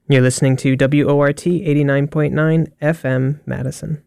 You're listening to WORT 89.9 FM Madison.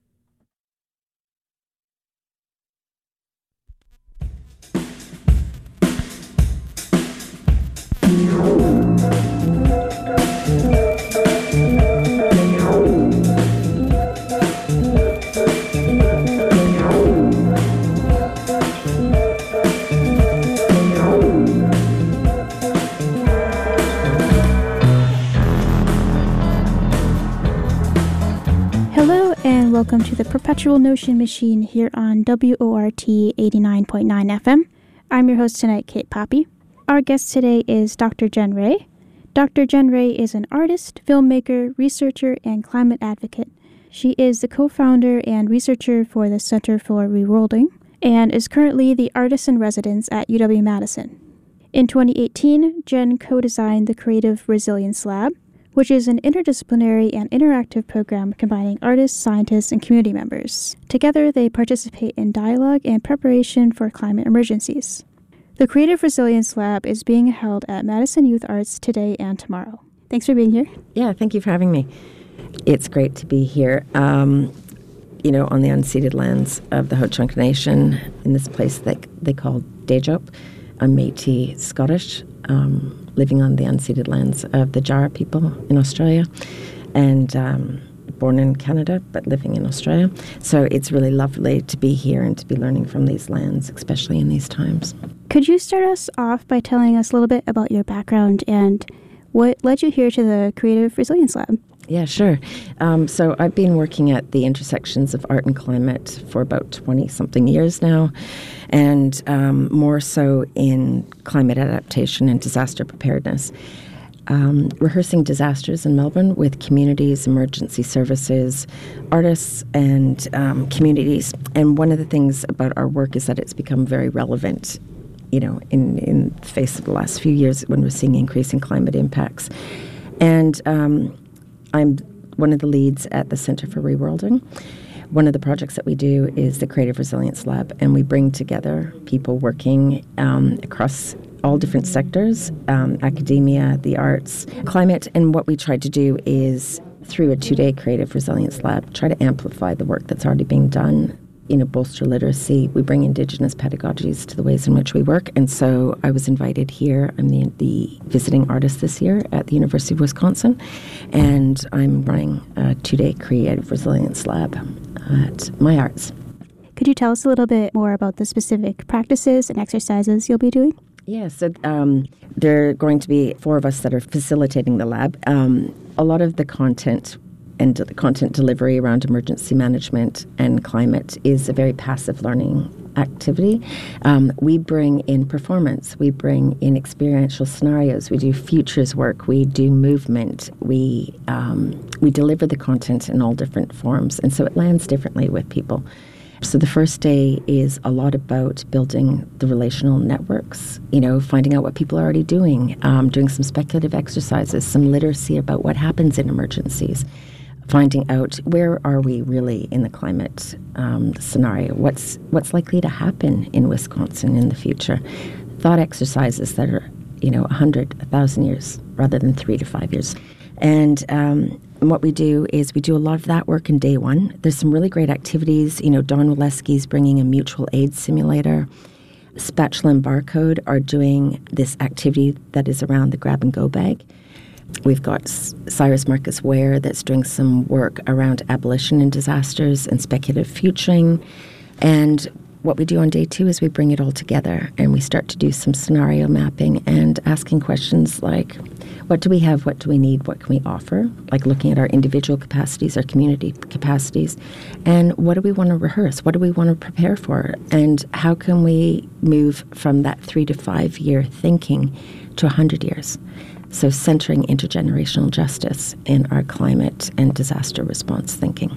Welcome to the Perpetual Notion Machine here on WORT 89.9 FM. I'm your host tonight, Kate Poppy. Our guest today is Dr. Jen Ray. Dr. Jen Ray is an artist, filmmaker, researcher, and climate advocate. She is the co-founder and researcher for the Center for Reworlding and is currently the artist-in-residence at UW-Madison. In 2018, Jen co-designed the Creative Resilience Lab, which is an interdisciplinary and interactive program combining artists, scientists, and community members. Together, they participate in dialogue and preparation for climate emergencies. The Creative Resilience Lab is being held at Madison Youth Arts today and tomorrow. Thanks for being here. Yeah, thank you for having me. It's great to be here, on the unceded lands of the Ho-Chunk Nation in this place that they call Dejop. I'm Métis Scottish, living on the unceded lands of the Jara people in Australia, and born in Canada, but living in Australia. So it's really lovely to be here and to be learning from these lands, especially in these times. Could you start us off by telling us a little bit about your background and what led you here to the Creative Resilience Lab? Yeah, sure. So I've been working at the intersections of art and climate for about 20-something years now, and more so in climate adaptation and disaster preparedness. Rehearsing disasters in Melbourne with communities, emergency services, artists, and communities. And one of the things about our work is that it's become very relevant, in the face of the last few years when we're seeing increasing climate impacts. And I'm one of the leads at the Center for Reworlding. One of the projects that we do is the Creative Resilience Lab, and we bring together people working across all different sectors, academia, the arts, climate, and what we try to do is, through a 2-day Creative Resilience Lab, try to amplify the work that's already being done, bolster literacy. We bring Indigenous pedagogies to the ways in which we work. And so I was invited here. I'm the visiting artist this year at the University of Wisconsin. And I'm running a 2-day Creative Resilience Lab at My Arts. Could you tell us a little bit more about the specific practices and exercises you'll be doing? Yeah, so there are going to be 4 of us that are facilitating the lab. A lot of the content and the content delivery around emergency management and climate is a very passive learning activity. We bring in performance, we bring in experiential scenarios, we do futures work, we do movement, we deliver the content in all different forms, and so it lands differently with people. So the first day is a lot about building the relational networks, finding out what people are already doing some speculative exercises, some literacy about what happens in emergencies, finding out where are we really in the climate scenario, what's likely to happen in Wisconsin in the future, thought exercises that are 100, 1,000 years rather than 3 to 5 years. And what we do is we do a lot of that work in day 1. There's some really great activities. Don Waleski's bringing a mutual aid simulator. Spatula and Barcode are doing this activity that is around the grab-and-go bag. We've got Cyrus Marcus Ware that's doing some work around abolition and disasters and speculative futuring. And what we do on day 2 is we bring it all together and we start to do some scenario mapping and asking questions like, what do we have, what do we need, what can we offer? Like looking at our individual capacities, our community capacities, and what do we want to rehearse? What do we want to prepare for? And how can we move from that 3 to 5 year thinking to 100 years? So centering intergenerational justice in our climate and disaster response thinking.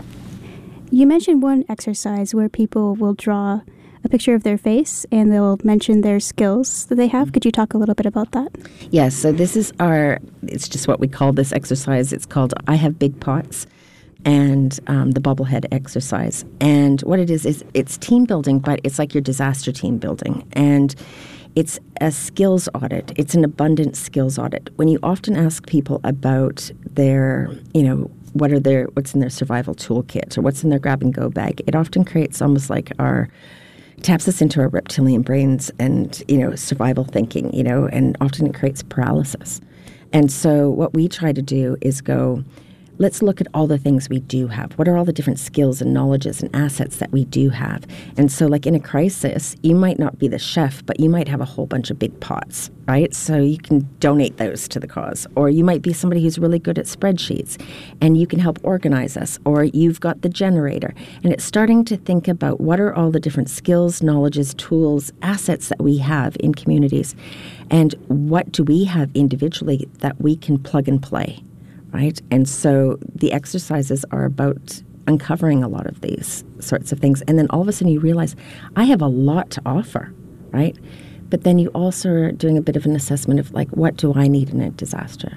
You mentioned one exercise where people will draw a picture of their face and they'll mention their skills that they have. Could you talk a little bit about that? Yes, so this is it's just what we call this exercise. It's called I Have Big Pots, and the bobblehead exercise. And what it is it's team building, but it's like your disaster team building. And It's a skills audit. It's an abundant skills audit. When you often ask people about their, what's in their survival toolkit or what's in their grab and go bag, it often creates almost like taps us into our reptilian brains and, survival thinking, and often it creates paralysis. And so what we try to do is go, let's look at all the things we do have. What are all the different skills and knowledges and assets that we do have? And so like in a crisis, you might not be the chef, but you might have a whole bunch of big pots, right? So you can donate those to the cause. Or you might be somebody who's really good at spreadsheets and you can help organize us. Or you've got the generator. And it's starting to think about what are all the different skills, knowledges, tools, assets that we have in communities. And what do we have individually that we can plug and play? Right? And so the exercises are about uncovering a lot of these sorts of things. And then all of a sudden you realize, I have a lot to offer, right? But then you also are doing a bit of an assessment of like, what do I need in a disaster?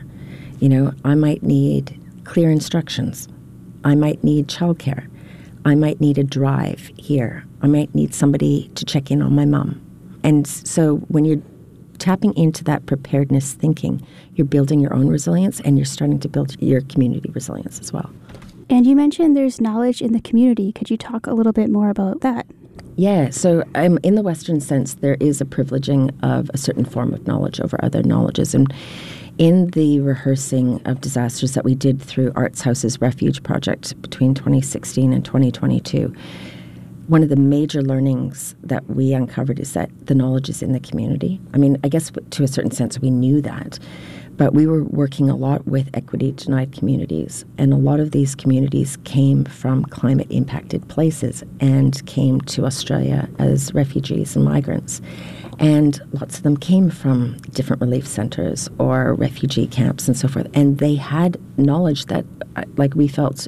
I might need clear instructions. I might need childcare. I might need a drive here. I might need somebody to check in on my mom. And so when you're tapping into that preparedness thinking, you're building your own resilience and you're starting to build your community resilience as well. And you mentioned there's knowledge in the community. Could you talk a little bit more about that? Yeah, so in the Western sense, there is a privileging of a certain form of knowledge over other knowledges. And in the rehearsing of disasters that we did through Arts House's Refuge project between 2016 and 2022, one of the major learnings that we uncovered is that the knowledge is in the community. I mean, I guess to a certain sense we knew that, but we were working a lot with equity-denied communities, and a lot of these communities came from climate-impacted places and came to Australia as refugees and migrants. And lots of them came from different relief centres or refugee camps and so forth, and they had knowledge that, like, we felt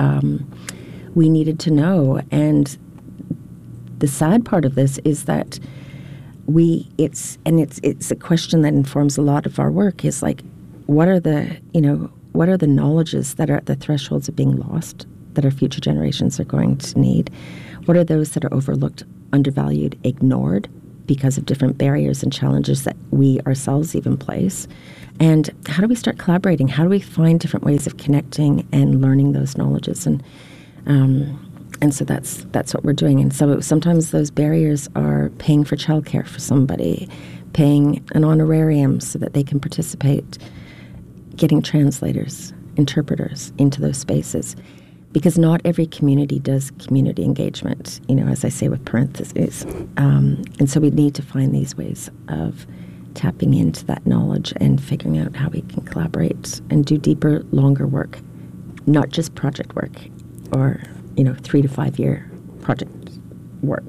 we needed to know. And the sad part of this is that it's a question that informs a lot of our work, is like, what are the knowledges that are at the thresholds of being lost that our future generations are going to need? What are those that are overlooked, undervalued, ignored because of different barriers and challenges that we ourselves even place? And how do we start collaborating? How do we find different ways of connecting and learning those knowledges? And so that's what we're doing. And so sometimes those barriers are paying for childcare for somebody, paying an honorarium so that they can participate, getting translators, interpreters into those spaces. Because not every community does community engagement, as I say with parentheses. And so we need to find these ways of tapping into that knowledge and figuring out how we can collaborate and do deeper, longer work, not just project work or 3 to 5 year project work,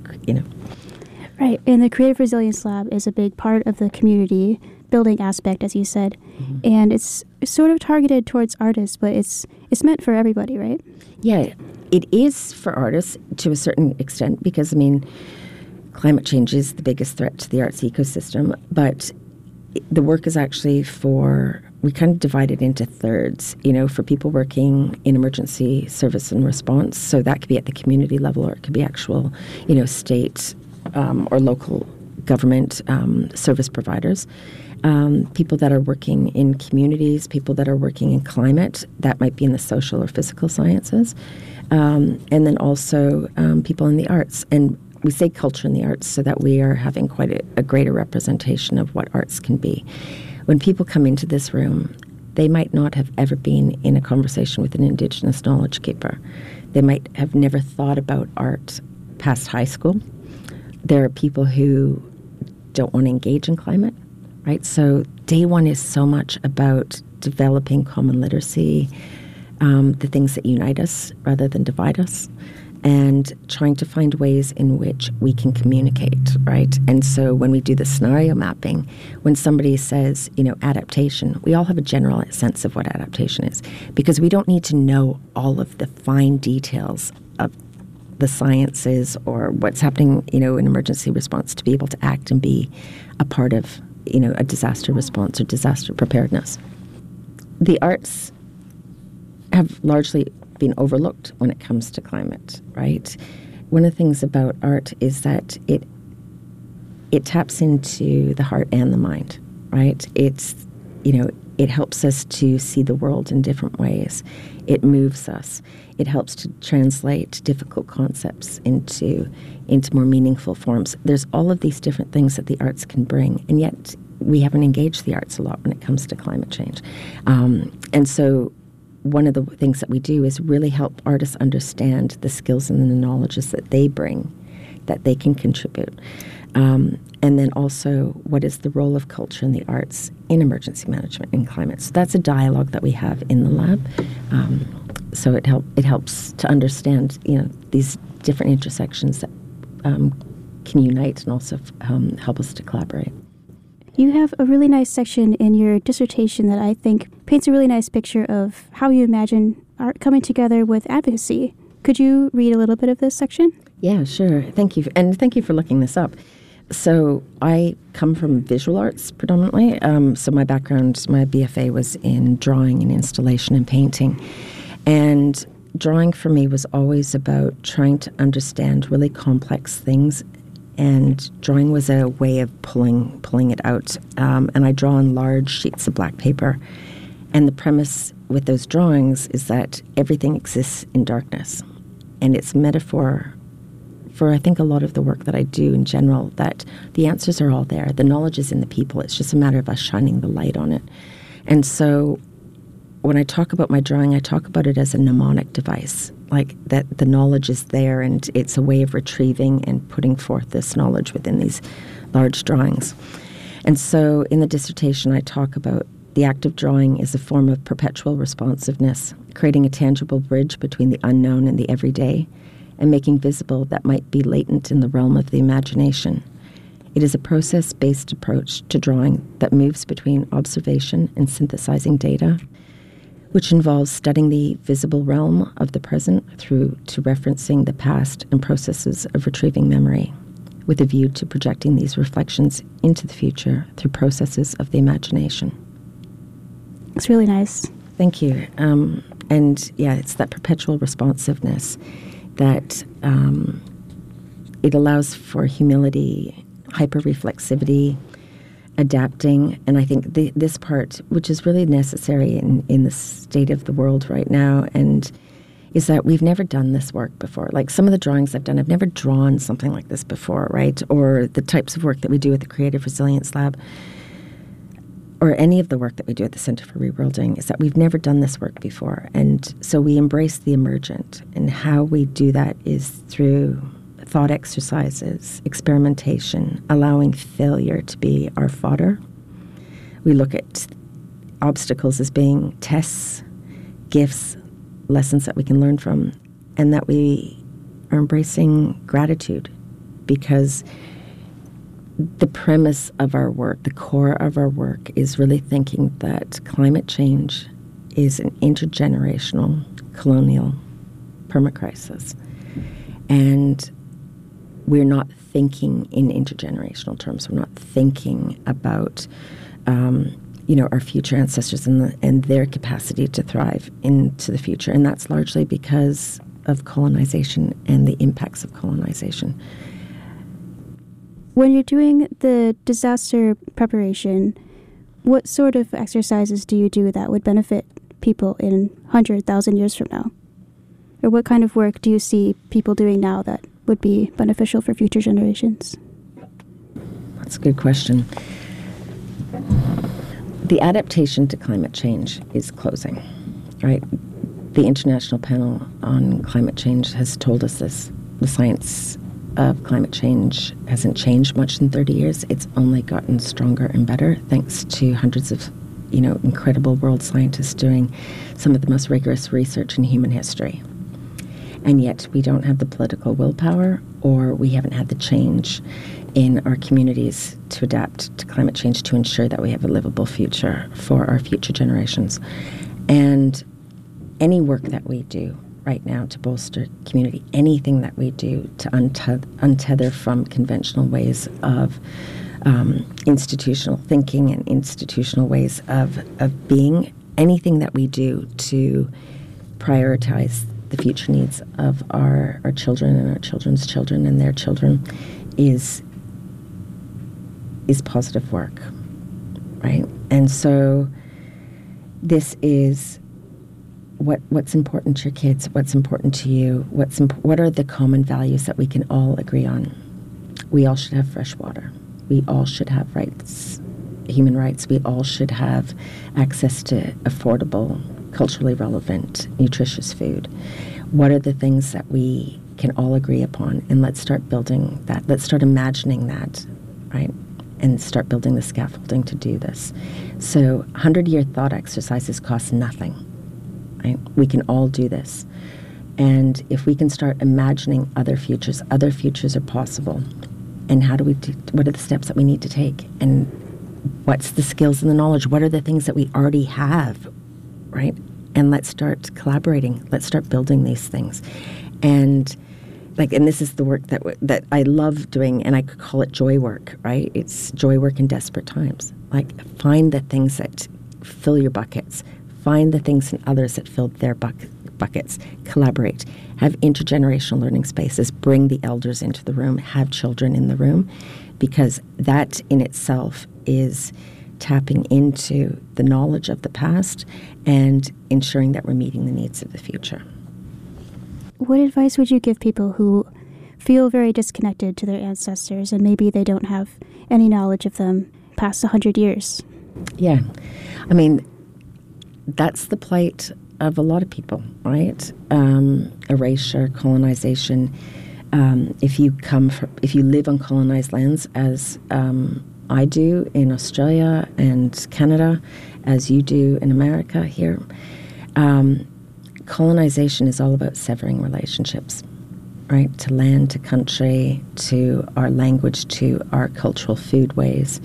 Right. And the Creative Resilience Lab is a big part of the community building aspect, as you said. Mm-hmm. And it's sort of targeted towards artists, but it's meant for everybody, right? Yeah, it is for artists to a certain extent because, climate change is the biggest threat to the arts ecosystem, but the work is actually we kind of divide it into thirds, for people working in emergency service and response. So that could be at the community level, or it could be actual, state or local government service providers. People that are working in communities, people that are working in climate, that might be in the social or physical sciences. And then also people in the arts. And we say culture in the arts so that we are having quite a greater representation of what arts can be. When people come into this room, they might not have ever been in a conversation with an Indigenous knowledge keeper. They might have never thought about art past high school. There are people who don't want to engage in climate, right? So day one is so much about developing common literacy, the things that unite us rather than divide us, and trying to find ways in which we can communicate, right? And so when we do the scenario mapping, when somebody says, adaptation, we all have a general sense of what adaptation is, because we don't need to know all of the fine details of the sciences or what's happening, in emergency response to be able to act and be a part of, a disaster response or disaster preparedness. The arts have largely been overlooked when it comes to climate, right? One of the things about art is that it taps into the heart and the mind, right? It's, it helps us to see the world in different ways. It moves us. It helps to translate difficult concepts into more meaningful forms. There's all of these different things that the arts can bring, and yet we haven't engaged the arts a lot when it comes to climate change. And so one of the things that we do is really help artists understand the skills and the knowledges that they bring, that they can contribute. And then also, what is the role of culture and the arts in emergency management and climate? So that's a dialogue that we have in the lab. So it helps to understand, these different intersections that can unite and also help us to collaborate. You have a really nice section in your dissertation that I think paints a really nice picture of how you imagine art coming together with advocacy. Could you read a little bit of this section? Yeah, sure. Thank you. And thank you for looking this up. So I come from visual arts predominantly. So my background, my BFA was in drawing and installation and painting. And drawing for me was always about trying to understand really complex things. And drawing was a way of pulling it out. And I draw on large sheets of black paper. And the premise with those drawings is that everything exists in darkness. And it's a metaphor for, I think, a lot of the work that I do in general, that the answers are all there. The knowledge is in the people. It's just a matter of us shining the light on it. And so when I talk about my drawing, I talk about it as a mnemonic device, like that the knowledge is there and it's a way of retrieving and putting forth this knowledge within these large drawings. And so in the dissertation, I talk about the act of drawing is a form of perpetual responsiveness, creating a tangible bridge between the unknown and the everyday, and making visible that might be latent in the realm of the imagination. It is a process-based approach to drawing that moves between observation and synthesizing data, which involves studying the visible realm of the present through to referencing the past and processes of retrieving memory, with a view to projecting these reflections into the future through processes of the imagination. It's really nice. Thank you. And yeah, it's that perpetual responsiveness that it allows for humility, hyper-reflexivity, adapting. And I think this part, which is really necessary in the state of the world right now, and is that we've never done this work before. Like some of the drawings I've done, I've never drawn something like this before, right? Or the types of work that we do at the Creative Resilience Lab, or any of the work that we do at the Center for Reworlding, is that we've never done this work before. And so we embrace the emergent. And how we do that is through thought exercises, experimentation, allowing failure to be our fodder. We look at obstacles as being tests, gifts, lessons that we can learn from, and that we are embracing gratitude, because the premise of our work, the core of our work, is really thinking that climate change is an intergenerational, colonial permacrisis. And we're not thinking in intergenerational terms. We're not thinking about, our future ancestors and their capacity to thrive into the future. And that's largely because of colonization and the impacts of colonization. When you're doing the disaster preparation, what sort of exercises do you do that would benefit people in 100,000 years from now? Or what kind of work do you see people doing now that would be beneficial for future generations? That's a good question. The adaptation to climate change is closing, right? The International Panel on Climate Change has told us this. The science of climate change hasn't changed much in 30 years. It's only gotten stronger and better thanks to hundreds of, incredible world scientists doing some of the most rigorous research in human history. And yet we don't have the political willpower, or we haven't had the change in our communities to adapt to climate change to ensure that we have a livable future for our future generations. And any work that we do right now to bolster community, anything that we do to untether from conventional ways of institutional thinking and institutional ways of being, anything that we do to prioritize the future needs of our children and our children's children and their children is is positive work, right? And so this is what's important to your kids, what's important to you, what are the common values that we can all agree on. We all should have fresh water. We all should have rights, human rights. We all should have access to affordable, culturally relevant, nutritious food. What are the things that we can all agree upon? And let's start building that. Let's start imagining that, right? And start building the scaffolding to do this. So 100-year thought exercises cost nothing, right? We can all do this. And if we can start imagining other futures are possible. And what are the steps that we need to take? And what's the skills and the knowledge? What are the things that we already have, right? And let's start collaborating. Let's start building these things. And this is the work that I love doing, and I could call it joy work, right? It's joy work in desperate times. Find the things that fill your buckets. Find the things in others that fill their buckets. Collaborate. Have intergenerational learning spaces. Bring the elders into the room. Have children in the room, because that in itself is tapping into the knowledge of the past and ensuring that we're meeting the needs of the future. What advice would you give people who feel very disconnected to their ancestors and maybe they don't have any knowledge of them past 100 years? Yeah. I mean, that's the plight of a lot of people, right? Erasure, colonization. If you live on colonized lands, as I do in Australia and Canada, as you do in America here, colonization is all about severing relationships, right? To land, to country, to our language, to our cultural food ways.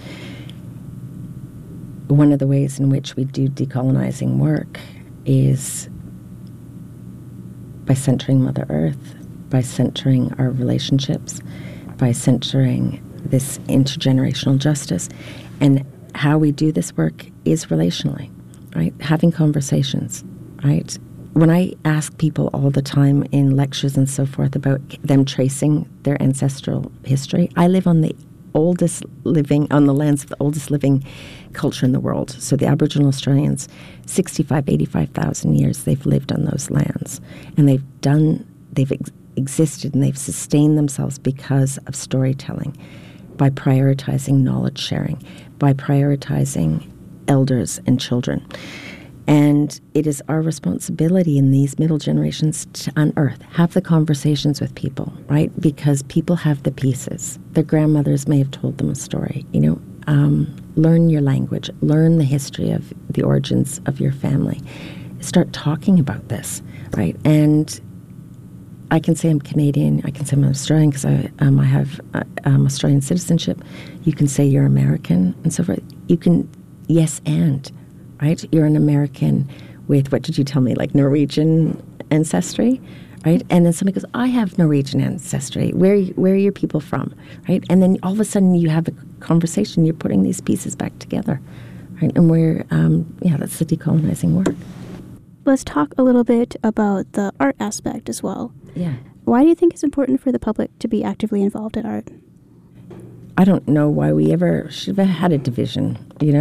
One of the ways in which we do decolonizing work is by centering Mother Earth, by centering our relationships, by centering this intergenerational justice. And how we do this work is relationally, right? Having conversations, right? When I ask people all the time in lectures and so forth about them tracing their ancestral history, I live on the lands of the oldest living culture in the world. So the Aboriginal Australians, 85,000 years they've lived on those lands. And they've existed and they've sustained themselves because of storytelling, by prioritizing knowledge sharing, by prioritizing elders and children. And it is our responsibility in these middle generations to unearth, have the conversations with people, right? Because people have the pieces. Their grandmothers may have told them a story, learn your language, learn the history of the origins of your family. Start talking about this, right? And I can say I'm Canadian, I can say I'm Australian because I have Australian citizenship. You can say you're American and so forth. You can, yes, and, right? You're an American with, what did you tell me, like Norwegian ancestry, right? And then somebody goes, I have Norwegian ancestry. Where are your people from, right? And then all of a sudden you have a conversation, you're putting these pieces back together, right? And that's the decolonizing work. Let's talk a little bit about the art aspect as well. Yeah. Why do you think it's important for the public to be actively involved in art? I don't know why we ever should have had a division,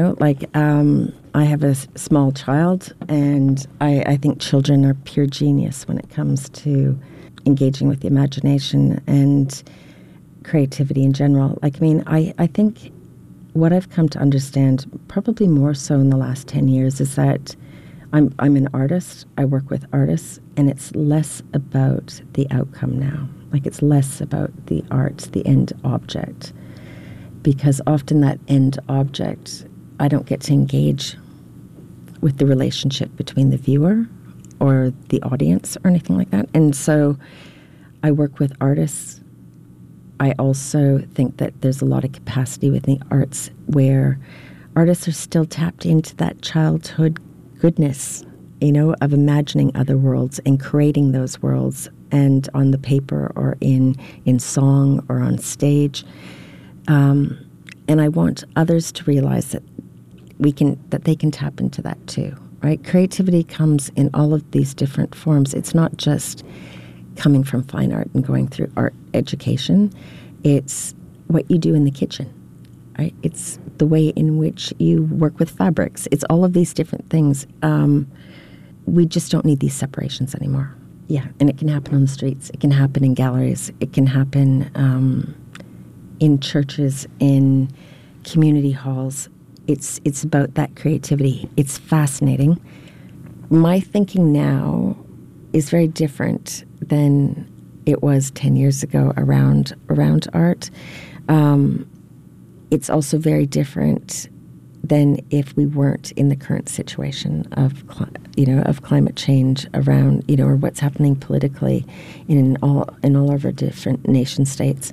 I have a small child, and I think children are pure genius when it comes to engaging with the imagination and creativity in general. I think what I've come to understand, probably more so in the last 10 years, is that I'm an artist. I work with artists, and it's less about the outcome now. It's less about the art, the end object, because often that end object, I don't get to engage with the relationship between the viewer or the audience or anything like that. And so I work with artists. I also think that there's a lot of capacity within the arts where artists are still tapped into that childhood goodness, of imagining other worlds and creating those worlds, and on the paper or in song or on stage. And I want others to realize that they can tap into that too, right? Creativity comes in all of these different forms. It's not just coming from fine art and going through art education. It's what you do in the kitchen, right? It's the way in which you work with fabrics. It's all of these different things. We just don't need these separations anymore. Yeah, and it can happen on the streets. It can happen in galleries. It can happen in churches, in community halls. It's about that creativity. It's fascinating. My thinking now is very different than it was 10 years ago around art. It's also very different than if we weren't in the current situation of climate change around, or what's happening politically in all of our different nation states.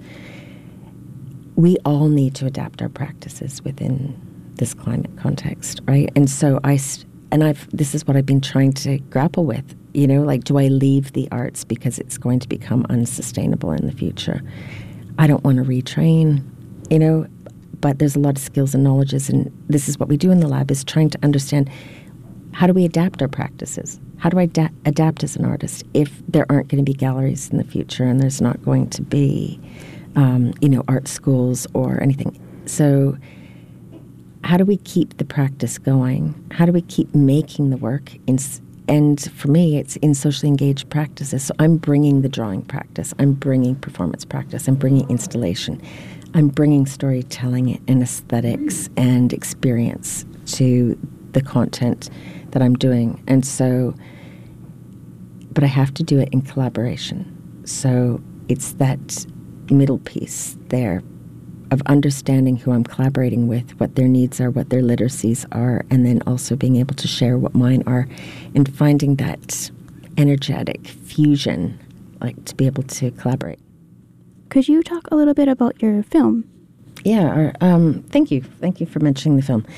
We all need to adapt our practices within this climate context, right? And so this is what I've been trying to grapple with. Do I leave the arts because it's going to become unsustainable in the future? I don't want to retrain, but there's a lot of skills and knowledges, and this is what we do in the lab, is trying to understand, how do we adapt our practices? How do I adapt as an artist if there aren't going to be galleries in the future and there's not going to be, art schools or anything? So how do we keep the practice going? How do we keep making the work? And for me, it's in socially engaged practices. So I'm bringing the drawing practice. I'm bringing performance practice. I'm bringing installation. I'm bringing storytelling and aesthetics and experience to the content that I'm doing. And so, but I have to do it in collaboration. So it's that middle piece there of understanding who I'm collaborating with, what their needs are, what their literacies are, and then also being able to share what mine are, and finding that energetic fusion, to be able to collaborate. Could you talk a little bit about your film? Yeah, thank you. Thank you for mentioning the film.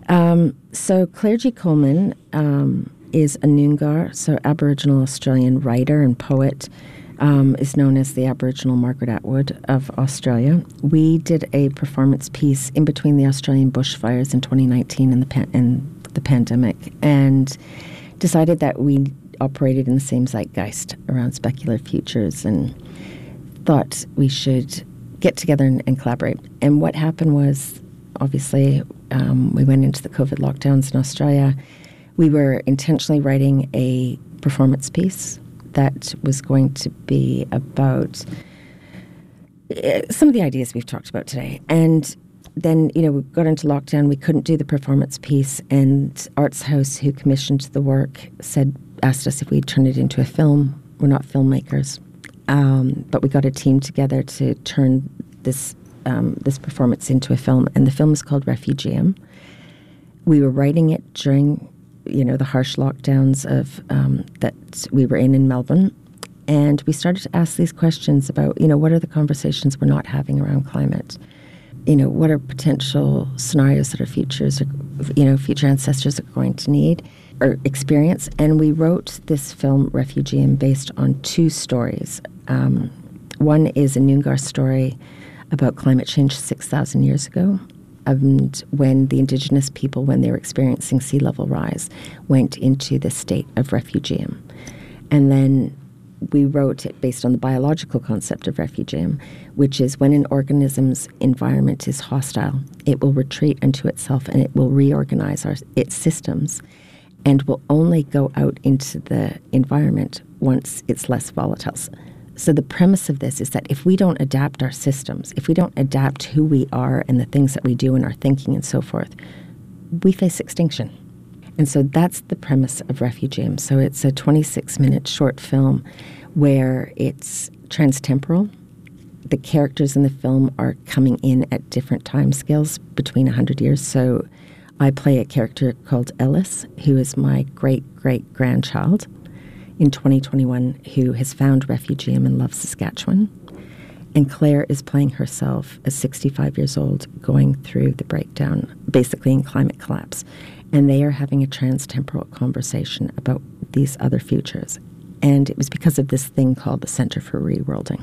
So Claire G. Coleman is a Noongar, so Aboriginal Australian writer and poet, is known as the Aboriginal Margaret Atwood of Australia. We did a performance piece in between the Australian bushfires in 2019 and the pandemic, and decided that we operated in the same zeitgeist around speculative futures, and thought we should get together and collaborate. And what happened was, obviously, we went into the COVID lockdowns in Australia. We were intentionally writing a performance piece that was going to be about some of the ideas we've talked about today. And then, we got into lockdown. We couldn't do the performance piece, and Arts House, who commissioned the work, asked us if we'd turn it into a film. We're not filmmakers. But we got a team together to turn this performance into a film, and the film is called Refugeum. We were writing it during, the harsh lockdowns of that we were in Melbourne, and we started to ask these questions about, what are the conversations we're not having around climate? What are potential scenarios that our future ancestors are going to need or experience? And we wrote this film, Refugeum, based on two stories. One is a Noongar story about climate change 6,000 years ago, and when the Indigenous people, when they were experiencing sea level rise, went into the state of refugium. And then we wrote it based on the biological concept of refugium, which is when an organism's environment is hostile, it will retreat into itself and it will reorganize its systems, and will only go out into the environment once it's less volatile. So the premise of this is that if we don't adapt our systems, if we don't adapt who we are and the things that we do and our thinking and so forth, we face extinction. And so that's the premise of Refugeum. So it's a 26-minute short film where it's transtemporal. The characters in the film are coming in at different time scales between 100 years. So I play a character called Ellis, who is my great-great-grandchild in 2021, who has found refugium and loves Saskatchewan. And Claire is playing herself as 65 years old, going through the breakdown, basically in climate collapse. And they are having a transtemporal conversation about these other futures. And it was because of this thing called the Center for Reworlding.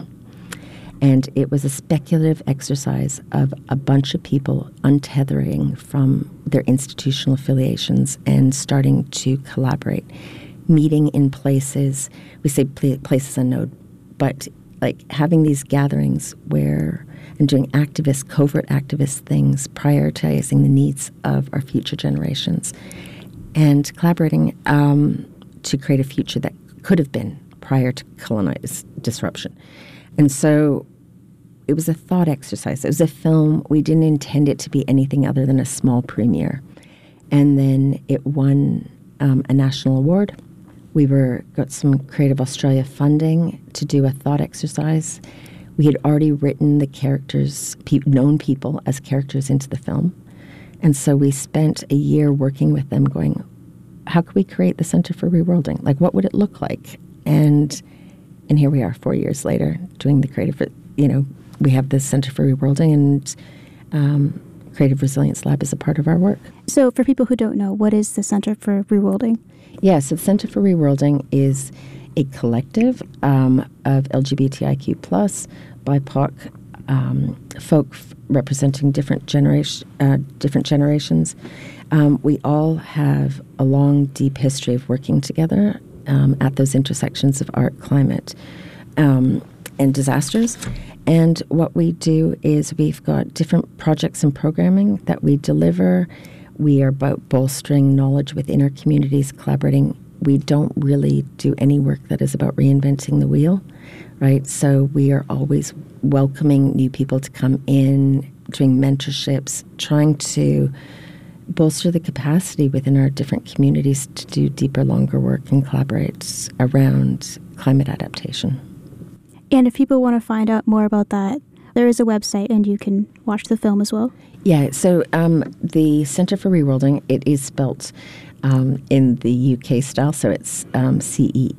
And it was a speculative exercise of a bunch of people untethering from their institutional affiliations and starting to collaborate, meeting in places, we say places unknown, but like having these gatherings and doing covert activist things, prioritizing the needs of our future generations, and collaborating to create a future that could have been prior to colonized disruption. And so it was a thought exercise. It was a film. We didn't intend it to be anything other than a small premiere. And then it won a national award. We got some Creative Australia funding to do a thought exercise. We had already written the characters, known people as characters into the film. And so we spent a year working with them going, how could we create the Center for Reworlding? Like, what would it look like? And here we are 4 years later doing the creative, we have the Center for Reworlding, and Creative Resilience Lab is a part of our work. So for people who don't know, what is the Center for Reworlding? Yeah, so the Center for Reworlding is a collective of LGBTIQ+, BIPOC folk representing different generations. We all have a long, deep history of working together at those intersections of art, climate, and disasters. And what we do is we've got different projects and programming that we deliver. We are about bolstering knowledge within our communities, collaborating. We don't really do any work that is about reinventing the wheel, right? So we are always welcoming new people to come in, doing mentorships, trying to bolster the capacity within our different communities to do deeper, longer work and collaborate around climate adaptation. And if people want to find out more about that, there is a website and you can watch the film as well. Yeah, so the Center for Reworlding, it is spelt in the UK style, so it's CENTRE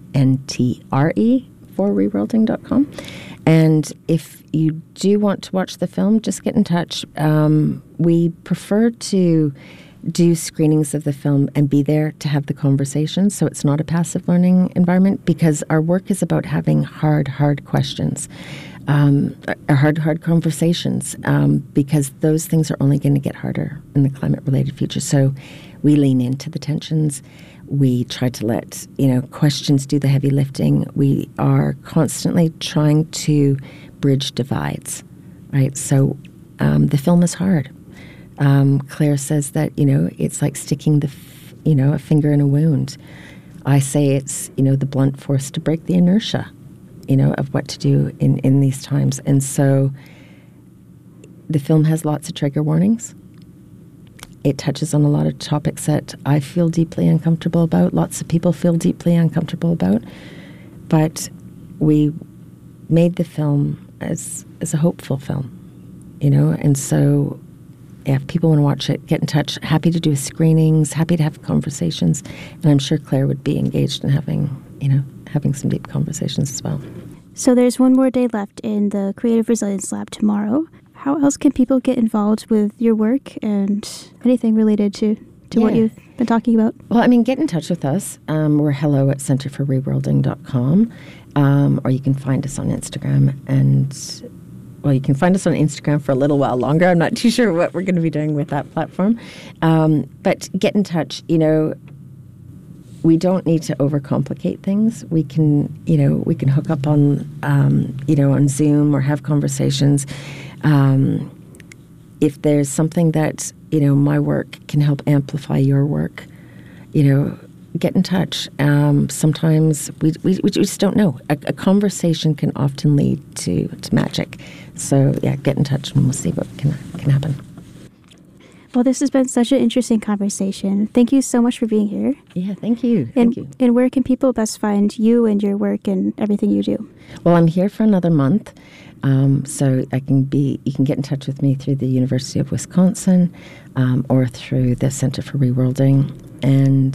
for reworlding.com. And if you do want to watch the film, just get in touch. We prefer to do screenings of the film and be there to have the conversation, so it's not a passive learning environment, because our work is about having hard questions, hard conversations, because those things are only going to get harder in the climate-related future. So we lean into the tensions. We try to let questions do the heavy lifting. We are constantly trying to bridge divides, right? So the film is hard. Claire says that, it's like sticking a finger in a wound. I say it's, the blunt force to break the inertia, of what to do in these times. And so the film has lots of trigger warnings. It touches on a lot of topics that I feel deeply uncomfortable about, lots of people feel deeply uncomfortable about. But we made the film as a hopeful film, and so if people want to watch it, get in touch. Happy to do screenings, happy to have conversations. And I'm sure Claire would be engaged in having some deep conversations as well. So there's one more day left in the Creative Resilience Lab tomorrow. How else can people get involved with your work and anything related to what you've been talking about? Well, get in touch with us. We're hello@centerforreworlding.com, or you can find us on Instagram. You can find us on Instagram for a little while longer. I'm not too sure what we're going to be doing with that platform. But get in touch. We don't need to overcomplicate things. We can hook up on, on Zoom or have conversations. If there's something that, my work can help amplify your work, get in touch. Sometimes we just don't know. A conversation can often lead to magic. So, get in touch and we'll see what can happen. Well, this has been such an interesting conversation. Thank you so much for being here. Yeah, thank you. And where can people best find you and your work and everything you do? Well, I'm here for another month. So you can get in touch with me through the University of Wisconsin or through the Center for Reworlding, and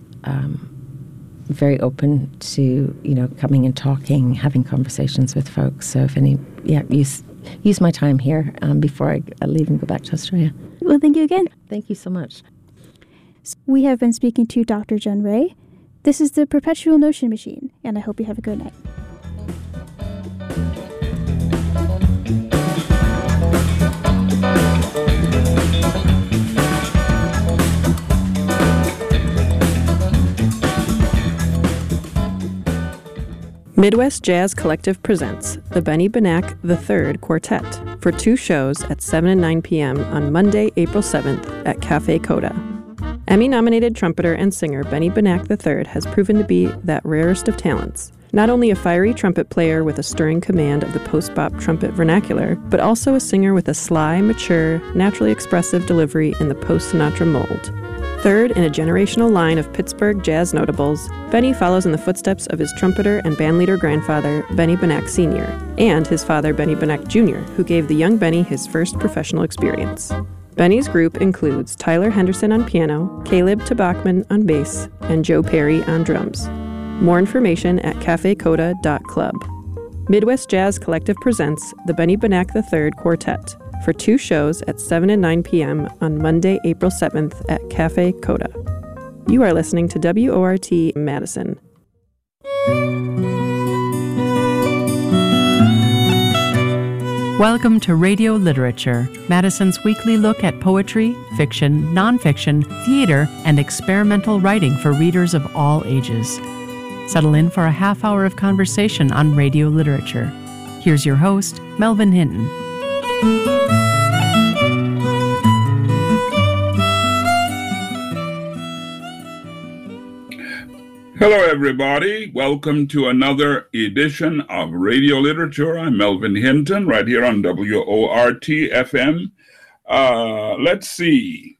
very open to coming and talking, having conversations with folks. So if use my time here before I leave and go back to Australia. Well, thank you again. Thank you so much. We have been speaking to Dr. Jen Ray. This is the Perpetual Notion Machine, and I hope you have a good night. Midwest Jazz Collective presents the Benny Benack III Quartet for 2 shows at 7 and 9 p.m. on Monday, April 7th at Cafe Coda. Emmy-nominated trumpeter and singer Benny Benack III has proven to be that rarest of talents. Not only a fiery trumpet player with a stirring command of the post-bop trumpet vernacular, but also a singer with a sly, mature, naturally expressive delivery in the post-Sinatra mold. Third in a generational line of Pittsburgh jazz notables, Benny follows in the footsteps of his trumpeter and bandleader grandfather, Benny Benack Sr., and his father, Benny Benack Jr., who gave the young Benny his first professional experience. Benny's group includes Tyler Henderson on piano, Caleb Tabachman on bass, and Joe Perry on drums. More information at cafecoda.club. Midwest Jazz Collective presents the Benny Benack III Quartet for 2 shows at 7 and 9 p.m. on Monday, April 7th at Cafe Coda. You are listening to WORT Madison. Welcome to Radio Literature, Madison's weekly look at poetry, fiction, nonfiction, theater, and experimental writing for readers of all ages. Settle in for a half hour of conversation on radio literature. Here's your host, Melvin Hinton. Hello, everybody. Welcome to another edition of Radio Literature. I'm Melvin Hinton, right here on WORT FM. Let's see.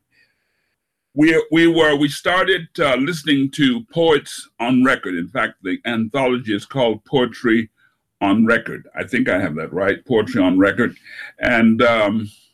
We started listening to Poets on Record. In fact, the anthology is called Poetry on Record. I think I have that right, Poetry on Record. And